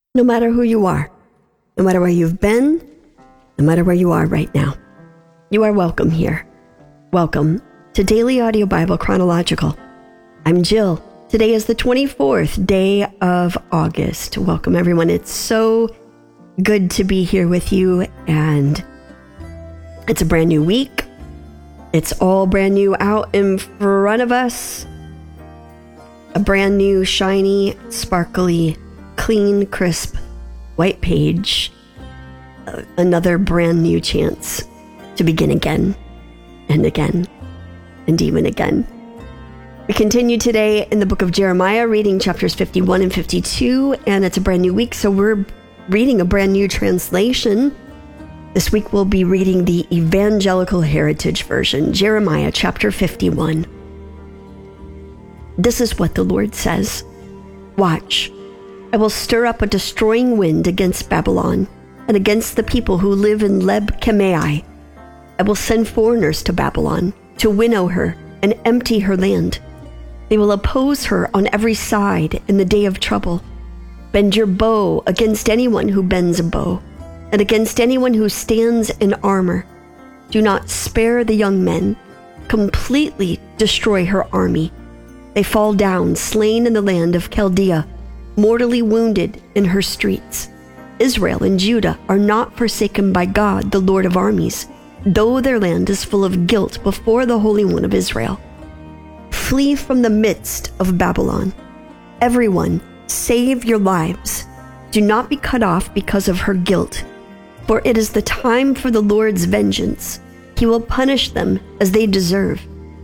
no matter who you are, no matter where you've been, no matter where you are right now. You are welcome here. Welcome to Daily Audio Bible Chronological. I'm Jill. Today is the 24th day of August. Welcome, everyone. It's so good to be here with you, and it's a brand new week. It's all brand new out in front of us. A brand new, shiny, sparkly, clean, crisp, white page. Another brand new chance to begin again and again and even again. We continue today in the book of Jeremiah, reading chapters 51 and 52, and it's a brand new week, so we're reading a brand new translation. This week we'll be reading the Evangelical Heritage Version, Jeremiah chapter 51. This is what the Lord says. Watch, I will stir up a destroying wind against Babylon and against the people who live in Leb-Kamai. I will send foreigners to Babylon to winnow her and empty her land. They will oppose her on every side in the day of trouble. Bend your bow against anyone who bends a bow, and against anyone who stands in armor. Do not spare the young men. Completely destroy her army. They fall down, slain in the land of Chaldea, mortally wounded in her streets. Israel and Judah are not forsaken by God, the Lord of armies, though their land is full of guilt before the Holy One of Israel. Flee from the midst of Babylon. Everyone, save your lives. Do not be cut off because of her guilt, for it is the time for the Lord's vengeance. He will punish them as they deserve.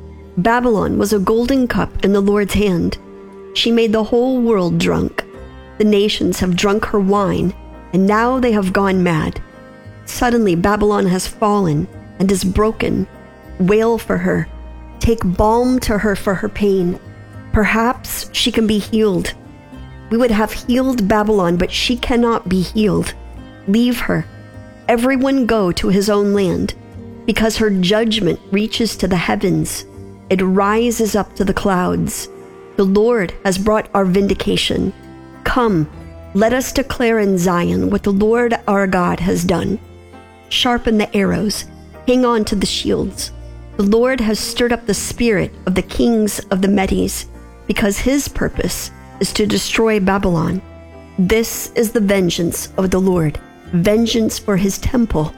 Babylon was a golden cup in the Lord's hand. She made the whole world drunk. The nations have drunk her wine, and now they have gone mad. Suddenly Babylon has fallen and is broken. Wail for her. Take balm to her for her pain. Perhaps she can be healed. We would have healed Babylon, but she cannot be healed. Leave her. Everyone go to his own land, because her judgment reaches to the heavens. It rises up to the clouds. The Lord has brought our vindication. Come, let us declare in Zion what the Lord our God has done. Sharpen the arrows, hang on to the shields. The Lord has stirred up the spirit of the kings of the Medes, because his purpose is to destroy Babylon. This is the vengeance of the Lord, vengeance for his temple.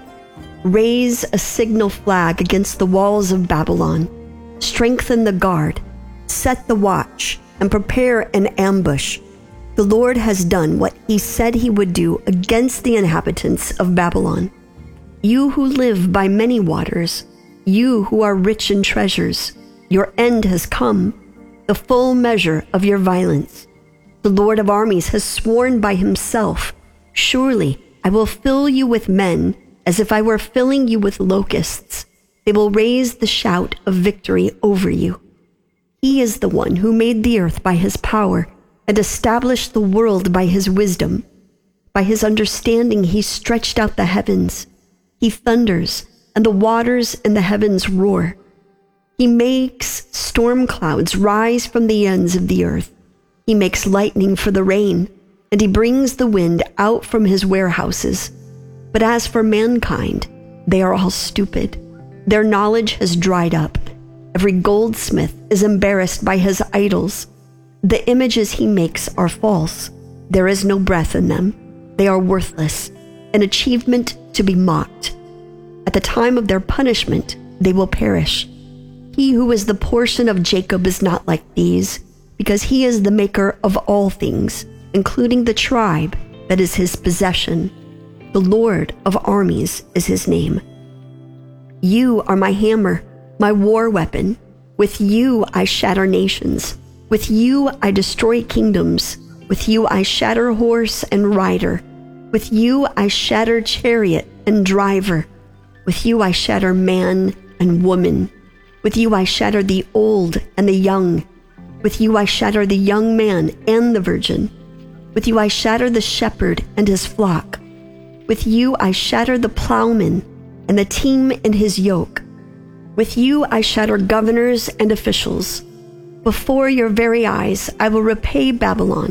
Raise a signal flag against the walls of Babylon. Strengthen the guard, set the watch, and prepare an ambush. The Lord has done what he said he would do against the inhabitants of Babylon. You who live by many waters, you who are rich in treasures, your end has come, the full measure of your violence. The Lord of armies has sworn by himself, surely I will fill you with men as if I were filling you with locusts. They will raise the shout of victory over you. He is the one who made the earth by his power and established the world by his wisdom. By his understanding he stretched out the heavens. He thunders, and the waters in the heavens roar. He makes storm clouds rise from the ends of the earth. He makes lightning for the rain, and he brings the wind out from his warehouses. But as for mankind, they are all stupid. Their knowledge has dried up. Every goldsmith is embarrassed by his idols. The images he makes are false. There is no breath in them. They are worthless, an achievement to be mocked. At the time of their punishment, they will perish. He who is the portion of Jacob is not like these, because he is the maker of all things, including the tribe that is his possession. The Lord of armies is his name. You are my hammer, my war weapon. With you I shatter nations. With you I destroy kingdoms. With you I shatter horse and rider. With you I shatter chariot and driver. With you I shatter man and woman. With you I shatter the old and the young. With you I shatter the young man and the virgin. With you I shatter the shepherd and his flock. With you I shatter the plowman and the team and his yoke. With you I shatter governors and officials. Before your very eyes I will repay Babylon.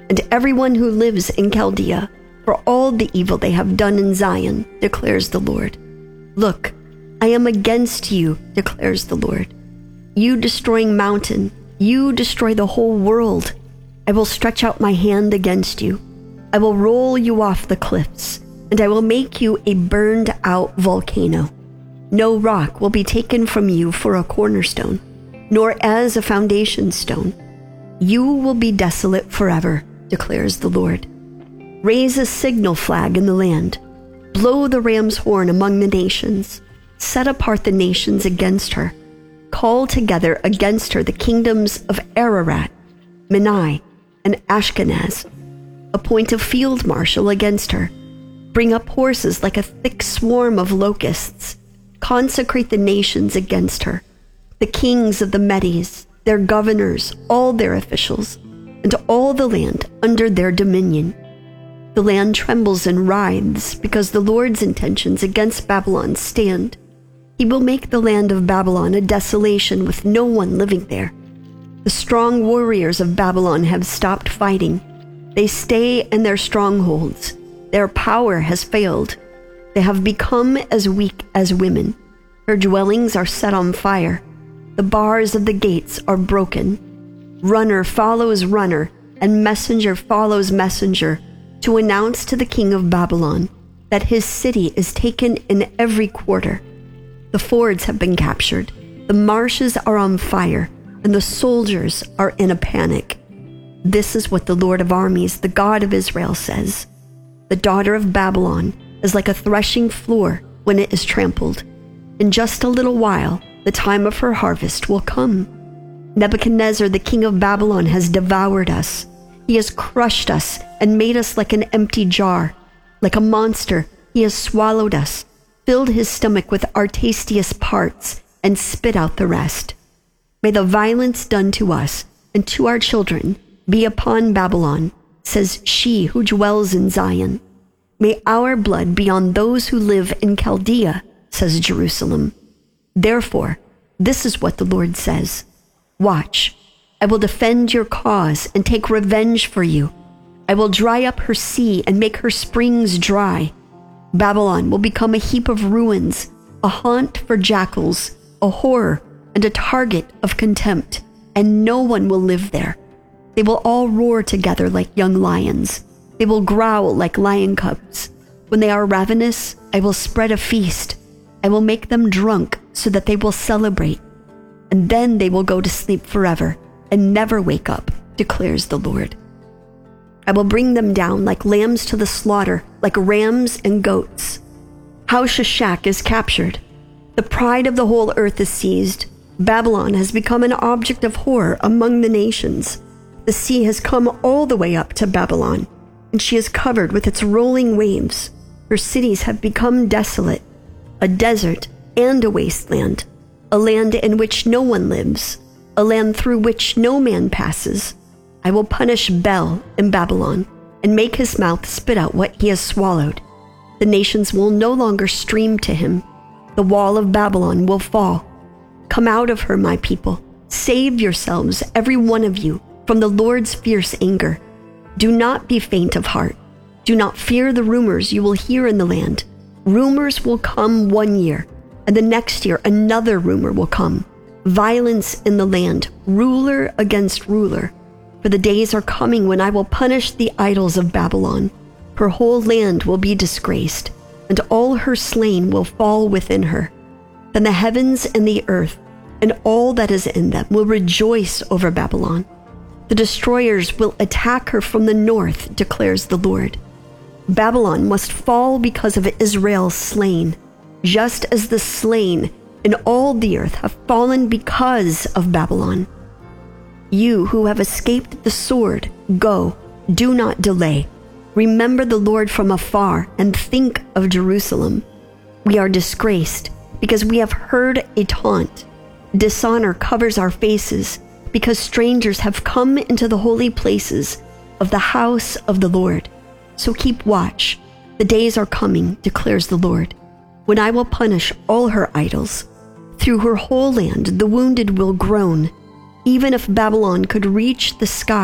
and everyone who lives in Chaldea, for all the evil they have done in Zion, declares the Lord. Look, I am against you, declares the Lord. You destroying mountain, you destroy the whole world. I will stretch out my hand against you. I will roll you off the cliffs, and I will make you a burned-out volcano. No rock will be taken from you for a cornerstone, nor as a foundation stone. You will be desolate forever, declares the Lord. Raise a signal flag in the land. Blow the ram's horn among the nations. Set apart the nations against her. Call together against her the kingdoms of Ararat, Menai, and Ashkenaz. Appoint a field marshal against her. Bring up horses like a thick swarm of locusts. Consecrate the nations against her. The kings of the Medes, their governors, all their officials, and all the land under their dominion. The land trembles and writhes because the Lord's intentions against Babylon stand. He will make the land of Babylon a desolation with no one living there. The strong warriors of Babylon have stopped fighting. They stay in their strongholds. Their power has failed. They have become as weak as women. Her dwellings are set on fire. The bars of the gates are broken. Runner follows runner, and messenger follows messenger, to announce to the king of Babylon that his city is taken in every quarter. The fords have been captured, the marshes are on fire, and the soldiers are in a panic. This is what the Lord of armies, the God of Israel, says. The daughter of Babylon is like a threshing floor when it is trampled. In just a little while, the time of her harvest will come. Nebuchadnezzar, the king of Babylon, has devoured us. He has crushed us and made us like an empty jar. Like a monster, he has swallowed us, filled his stomach with our tastiest parts, and spit out the rest. May the violence done to us and to our children be upon Babylon, says she who dwells in Zion. May our blood be on those who live in Chaldea, says Jerusalem. Therefore, this is what the Lord says. Watch, I will defend your cause and take revenge for you. I will dry up her sea and make her springs dry. Babylon will become a heap of ruins, a haunt for jackals, a horror and a target of contempt, and no one will live there. They will all roar together like young lions. They will growl like lion cubs. When they are ravenous, I will spread a feast. I will make them drunk so that they will celebrate, and then they will go to sleep forever and never wake up, declares the Lord. I will bring them down like lambs to the slaughter, like rams and goats. How Shishak is captured. The pride of the whole earth is seized. Babylon has become an object of horror among the nations. The sea has come all the way up to Babylon, and she is covered with its rolling waves. Her cities have become desolate, a desert and a wasteland, a land in which no one lives, a land through which no man passes. I will punish Bel in Babylon and make his mouth spit out what he has swallowed. The nations will no longer stream to him. The wall of Babylon will fall. Come out of her, my people. Save yourselves, every one of you, from the Lord's fierce anger. Do not be faint of heart. Do not fear the rumors you will hear in the land. Rumors will come 1 year, and the next year another rumor will come. Violence in the land, ruler against ruler. For the days are coming when I will punish the idols of Babylon. Her whole land will be disgraced, and all her slain will fall within her. Then the heavens and the earth, and all that is in them, will rejoice over Babylon. The destroyers will attack her from the north, declares the Lord. Babylon must fall because of Israel's slain, just as the slain in all the earth have fallen because of Babylon. You who have escaped the sword, go, do not delay. Remember the Lord from afar and think of Jerusalem. We are disgraced because we have heard a taunt. Dishonor covers our faces because strangers have come into the holy places of the house of the Lord. So keep watch. The days are coming, declares the Lord, when I will punish all her idols. Through her whole land the wounded will groan. Even if Babylon could reach the sky,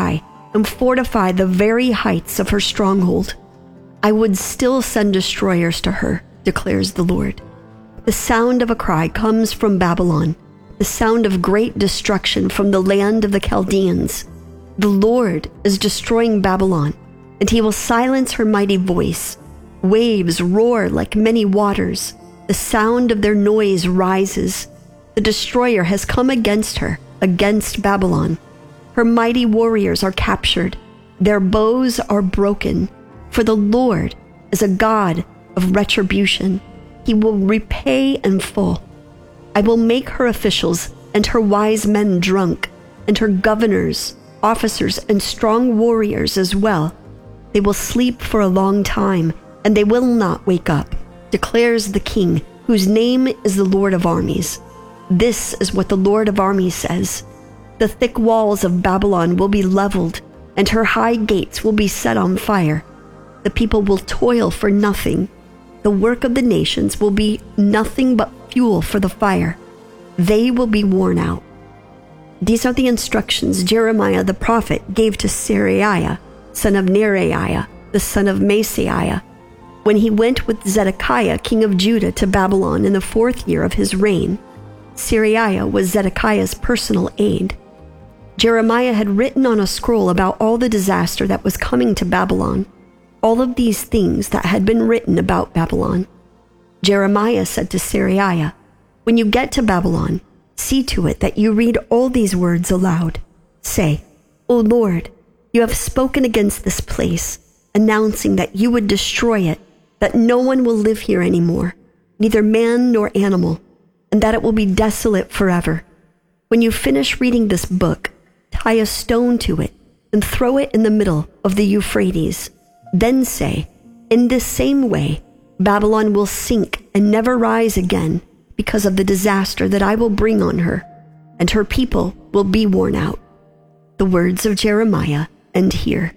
and fortify the very heights of her stronghold. I would still send destroyers to her, declares the Lord. The sound of a cry comes from Babylon, the sound of great destruction from the land of the Chaldeans. The Lord is destroying Babylon, and he will silence her mighty voice. Waves roar like many waters. The sound of their noise rises. The destroyer has come against her, against Babylon. Her mighty warriors are captured. Their bows are broken. For the Lord is a God of retribution. He will repay in full. I will make her officials and her wise men drunk, and her governors, officers, and strong warriors as well. They will sleep for a long time, and they will not wake up, declares the King, whose name is the Lord of armies. This is what the Lord of armies says. The thick walls of Babylon will be leveled, and her high gates will be set on fire. The people will toil for nothing. The work of the nations will be nothing but fuel for the fire. They will be worn out. These are the instructions Jeremiah the prophet gave to Seraiah, son of Neraiah, the son of Maaseiah, when he went with Zedekiah, king of Judah, to Babylon in the 4th year of his reign. Seraiah was Zedekiah's personal aide. Jeremiah had written on a scroll about all the disaster that was coming to Babylon, all of these things that had been written about Babylon. Jeremiah said to Seraiah, "When you get to Babylon, see to it that you read all these words aloud. Say, 'O Lord, you have spoken against this place, announcing that you would destroy it, that no one will live here anymore, neither man nor animal, and that it will be desolate forever. When you finish reading this book, tie a stone to it and throw it in the middle of the Euphrates. Then say, in this same way, Babylon will sink and never rise again because of the disaster that I will bring on her, and her people will be worn out.'" The words of Jeremiah end here.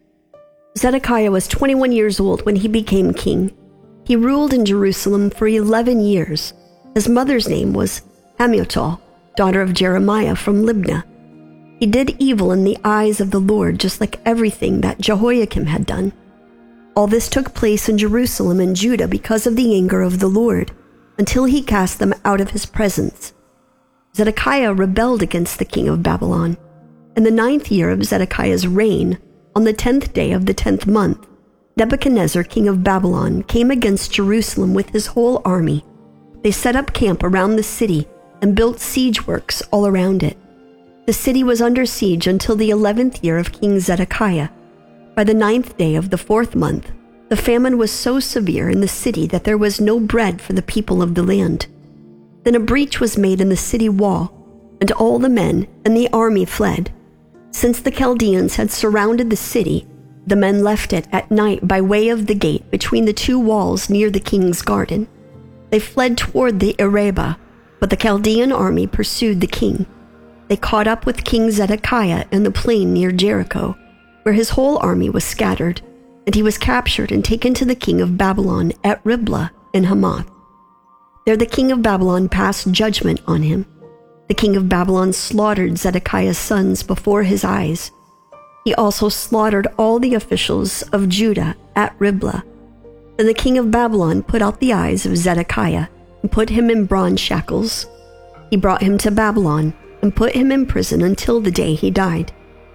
Zedekiah was 21 years old when he became king. He ruled in Jerusalem for 11 years. His mother's name was Hamutal, daughter of Jeremiah from Libnah. He did evil in the eyes of the Lord, just like everything that Jehoiakim had done. All this took place in Jerusalem and Judah because of the anger of the Lord, until he cast them out of his presence. Zedekiah rebelled against the king of Babylon. In the 9th year of Zedekiah's reign, on the 10th day of the 10th month, Nebuchadnezzar, king of Babylon, came against Jerusalem with his whole army. They set up camp around the city and built siege works all around it. The city was under siege until the 11th year of King Zedekiah. By the 9th day of the 4th month, the famine was so severe in the city that there was no bread for the people of the land. Then a breach was made in the city wall, and all the men and the army fled. Since the Chaldeans had surrounded the city, the men left it at night by way of the gate between the two walls near the king's garden. They fled toward the Arabah, but the Chaldean army pursued the king. They caught up with King Zedekiah in the plain near Jericho, where his whole army was scattered, and he was captured and taken to the king of Babylon at Riblah in Hamath. There the king of Babylon passed judgment on him. The king of Babylon slaughtered Zedekiah's sons before his eyes. He also slaughtered all the officials of Judah at Riblah. Then the king of Babylon put out the eyes of Zedekiah and put him in bronze shackles. He brought him to Babylon and put him in prison until the day he died.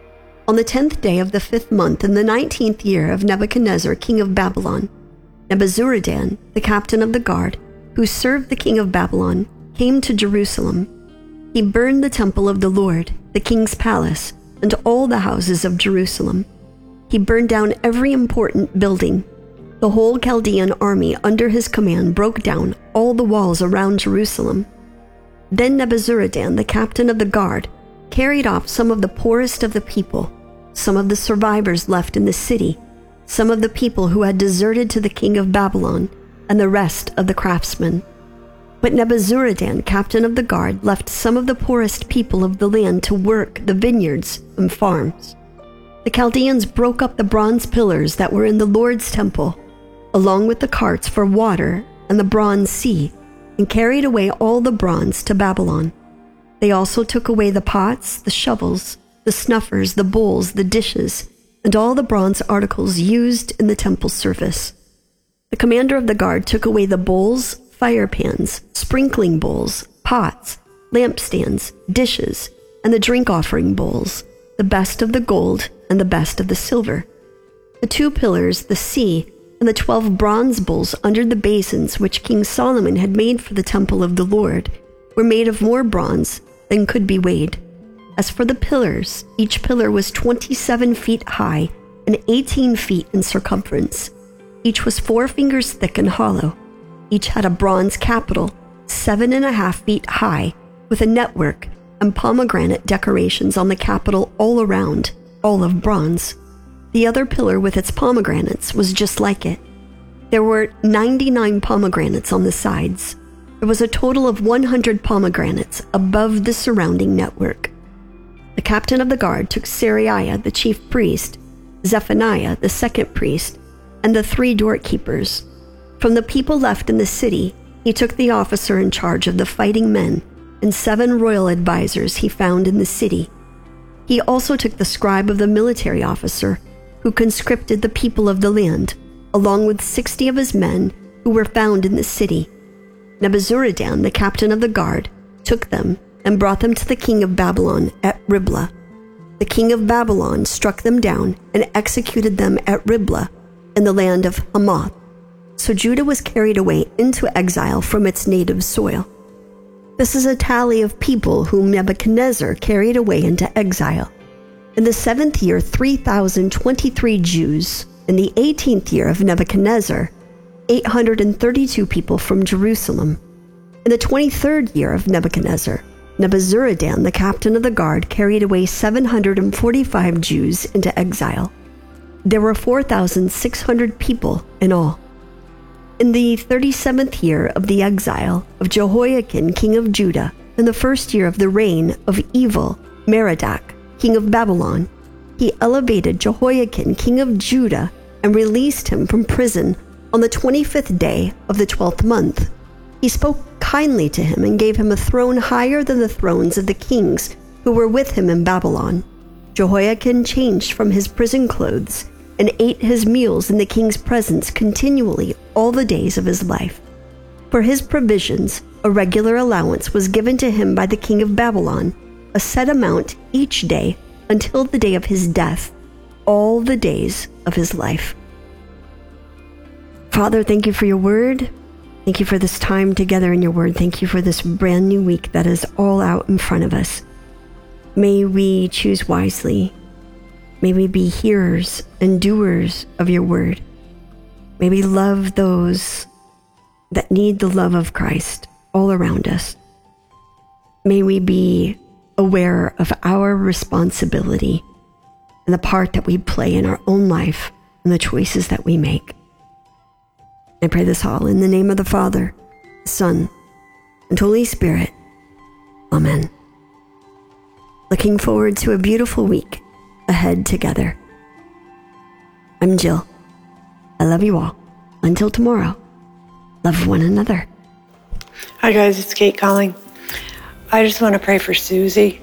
On the 10th day of the 5th month in the 19th year of Nebuchadnezzar, king of Babylon, Nebuzaradan, the captain of the guard, who served the king of Babylon, came to Jerusalem. He burned the temple of the Lord, the king's palace, and all the houses of Jerusalem. He burned down every important building. The whole Chaldean army under his command broke down all the walls around Jerusalem. Then Nebuzaradan, the captain of the guard, carried off some of the poorest of the people, some of the survivors left in the city, some of the people who had deserted to the king of Babylon, and the rest of the craftsmen. But Nebuzaradan, captain of the guard, left some of the poorest people of the land to work the vineyards and farms. The Chaldeans broke up the bronze pillars that were in the Lord's temple, along with the carts for water and the bronze sea, and carried away all the bronze to Babylon. They also took away the pots, the shovels, the snuffers, the bowls, the dishes, and all the bronze articles used in the temple service. The commander of the guard took away the bowls, fire pans, sprinkling bowls, pots, lampstands, dishes, and the drink offering bowls, the best of the gold and the best of the silver. The 2 pillars, the sea, and the 12 bronze bowls under the basins which King Solomon had made for the temple of the Lord were made of more bronze than could be weighed. As for the pillars, each pillar was 27 feet high and 18 feet in circumference. Each was 4 fingers thick and hollow. Each had a bronze capital, 7.5 feet high, with a network and pomegranate decorations on the capital all around, all of bronze. The other pillar with its pomegranates was just like it. There were 99 pomegranates on the sides. There was a total of 100 pomegranates above the surrounding network. The captain of the guard took Seraiah, the chief priest, Zephaniah, the second priest, and the 3 doorkeepers. From the people left in the city, he took the officer in charge of the fighting men and 7 royal advisers he found in the city. He also took the scribe of the military officer, who conscripted the people of the land, along with 60 of his men who were found in the city. Nebuzaradan, the captain of the guard, took them and brought them to the king of Babylon at Riblah. The king of Babylon struck them down and executed them at Riblah in the land of Hamath. So Judah was carried away into exile from its native soil. This is a tally of people whom Nebuchadnezzar carried away into exile. In the 7th year, 3,023 Jews. In the 18th year of Nebuchadnezzar, 832 people from Jerusalem. In the 23rd year of Nebuchadnezzar, Nebuzaradan, the captain of the guard, carried away 745 Jews into exile. There were 4,600 people in all. In the 37th year of the exile of Jehoiakim, king of Judah, in the 1st year of the reign of Evil Merodach, king of Babylon, he elevated Jehoiakim, king of Judah, and released him from prison on the 25th day of the 12th month. He spoke kindly to him and gave him a throne higher than the thrones of the kings who were with him in Babylon. Jehoiakim changed from his prison clothes and ate his meals in the king's presence continually all the days of his life. For his provisions, a regular allowance was given to him by the king of Babylon, a set amount each day until the day of his death, all the days of his life. Father, thank you for your word. Thank you for this time together in your word. Thank you for this brand new week that is all out in front of us. May we choose wisely. May we be hearers and doers of your word. May we love those that need the love of Christ all around us. May we be aware of our responsibility and the part that we play in our own life and the choices that we make. I pray this all in the name of the Father, the Son, and Holy Spirit. Amen. Looking forward to a beautiful week ahead together. I'm Jill. I love you all. Until tomorrow, love one another. Hi guys, it's Kate calling. I just want to pray for Susie.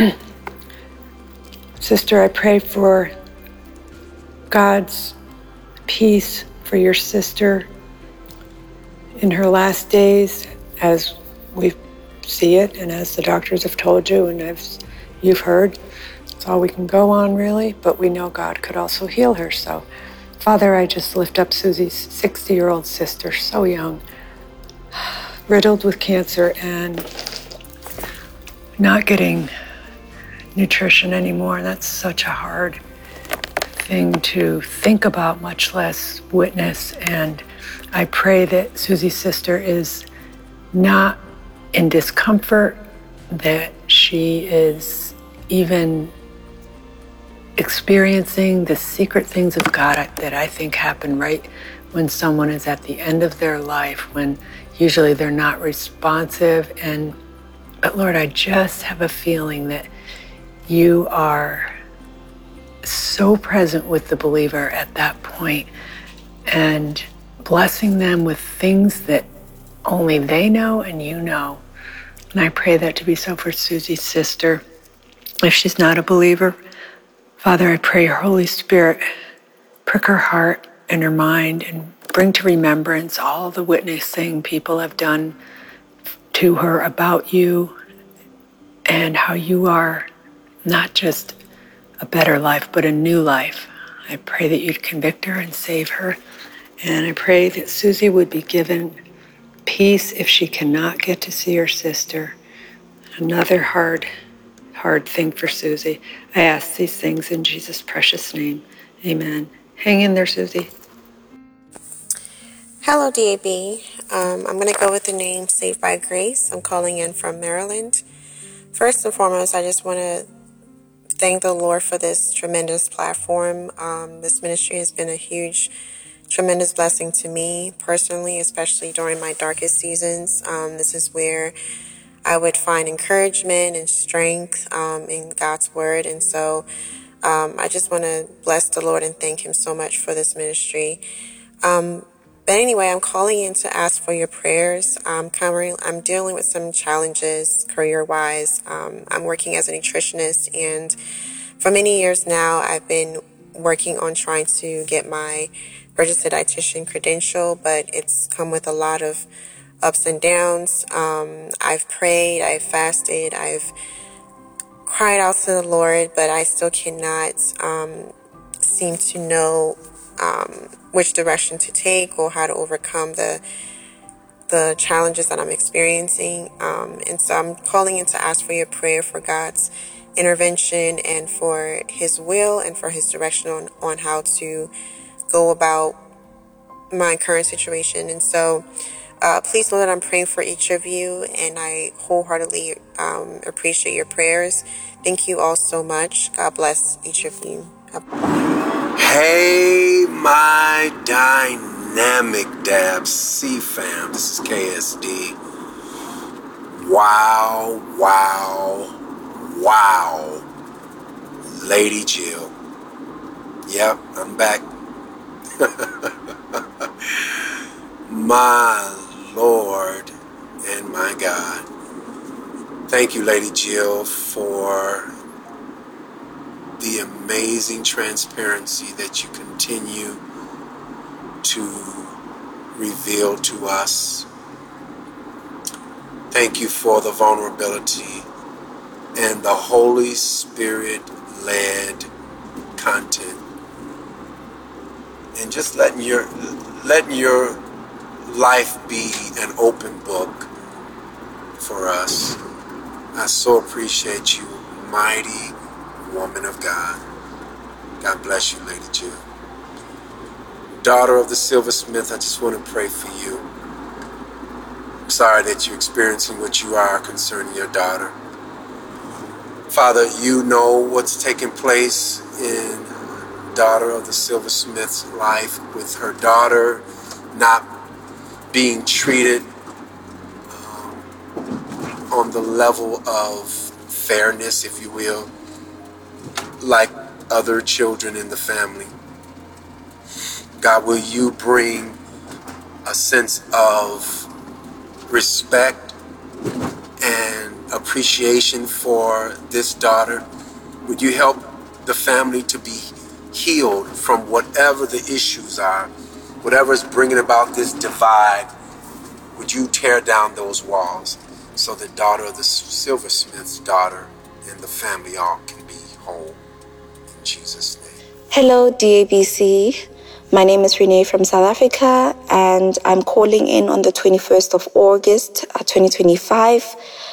Sister, I pray for God's peace for your sister in her last days, as we see it and as the doctors have told you and as you've heard. It's all we can go on, really, but we know God could also heal her. So, Father, I just lift up Susie's 60-year-old sister, so young, riddled with cancer and not getting nutrition anymore. That's such a hard thing to think about, much less witness. And I pray that Susie's sister is not in discomfort, that she is even experiencing the secret things of God that I think happen right when someone is at the end of their life, when usually they're not responsive. But Lord, I just have a feeling that you are so present with the believer at that point and blessing them with things that only they know and you know. And I pray that to be so for Susie's sister. if she's not a believer. Father, I pray your Holy Spirit prick her heart and her mind and bring to remembrance all the witnessing people have done to her about you and how you are not just a better life, but a new life. I pray that you'd convict her and save her. And I pray that Susie would be given peace if she cannot get to see her sister. Another hard thing for Susie. I ask these things in Jesus' precious name. Amen. Hang in there, Susie. Hello, DAB. I'm going to go with the name Saved by Grace. I'm calling in from Maryland. First and foremost, I just want to thank the Lord for this tremendous platform. This ministry has been a huge, tremendous blessing to me personally, especially during my darkest seasons. This is where I would find encouragement and strength in God's word. And so I just want to bless the Lord and thank him so much for this ministry. But anyway, I'm calling in to ask for your prayers. I'm dealing with some challenges career-wise. I'm working as a nutritionist, and for many years now, I've been working on trying to get my registered dietitian credential, but it's come with a lot of ups and downs. I've prayed, I've fasted, I've cried out to the Lord, but I still cannot seem to know which direction to take or how to overcome the challenges that I'm experiencing. And so I'm calling in to ask for your prayer for God's intervention and for his will and for his direction on how to go about my current situation. And so please know that I'm praying for each of you, and I wholeheartedly appreciate your prayers. Thank you all so much. God bless each of you. Hey, my dynamic Dab C fam. This is KSD. Wow, wow, wow. Lady Jill. Yep, I'm back. My Lord and my God. Thank you, Lady Jill, for the amazing transparency that you continue to reveal to us. Thank you for the vulnerability and the Holy Spirit-led content. And just letting your life be an open book for us. I so appreciate you, mighty woman of God. God bless you, Lady Jill. Daughter of the silversmith, I just want to pray for you. I'm sorry that you're experiencing what you are concerning your daughter. Father, you know what's taking place in daughter of the silversmith's life with her daughter not being treated on the level of fairness, if you will, like other children in the family. God, will you bring a sense of respect and appreciation for this daughter? Would you help the family to be healed from whatever the issues are, whatever is bringing about this divide? Would you tear down those walls so the daughter of the silversmith's daughter and the family all can be whole? In Jesus' name. Hello, DABC. My name is Renee from South Africa, and I'm calling in on the 21st of August, 2025.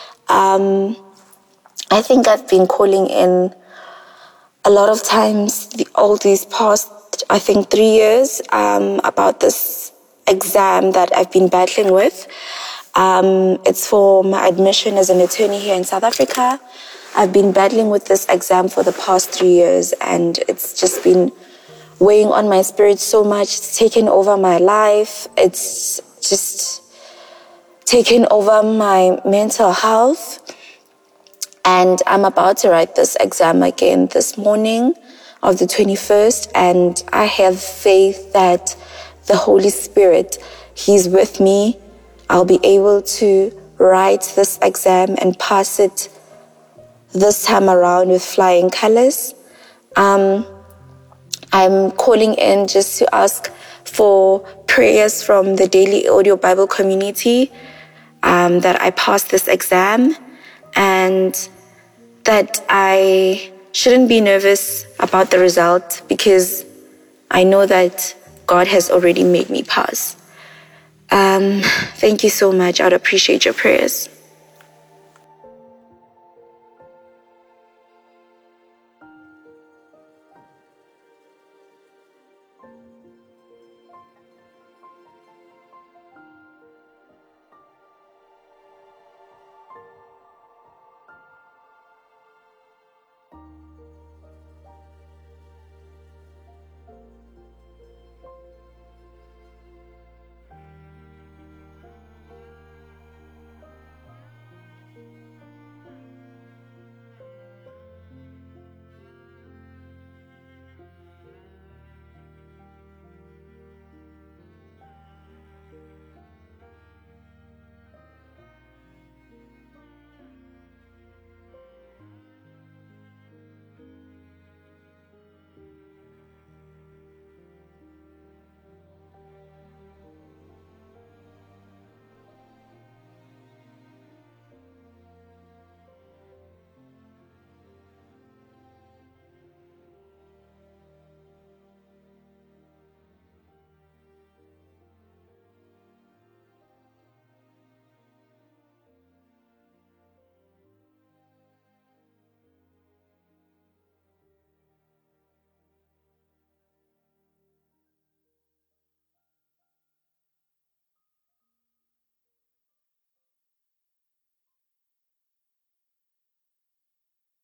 I think I've been calling in a lot of times all these past, 3 years, about this exam that I've been battling with. It's for my admission as an attorney here in South Africa. I've been battling with this exam for the past 3 years, and it's just been weighing on my spirit so much. It's taken over my life. It's just taken over my mental health. And I'm about to write this exam again this morning of the 21st. And I have faith that the Holy Spirit, He's with me. I'll be able to write this exam and pass it this time around with flying colors. I'm calling in just to ask for prayers from the Daily Audio Bible community, that I pass this exam and that I shouldn't be nervous about the result because I know that God has already made me pass. Thank you so much. I'd appreciate your prayers.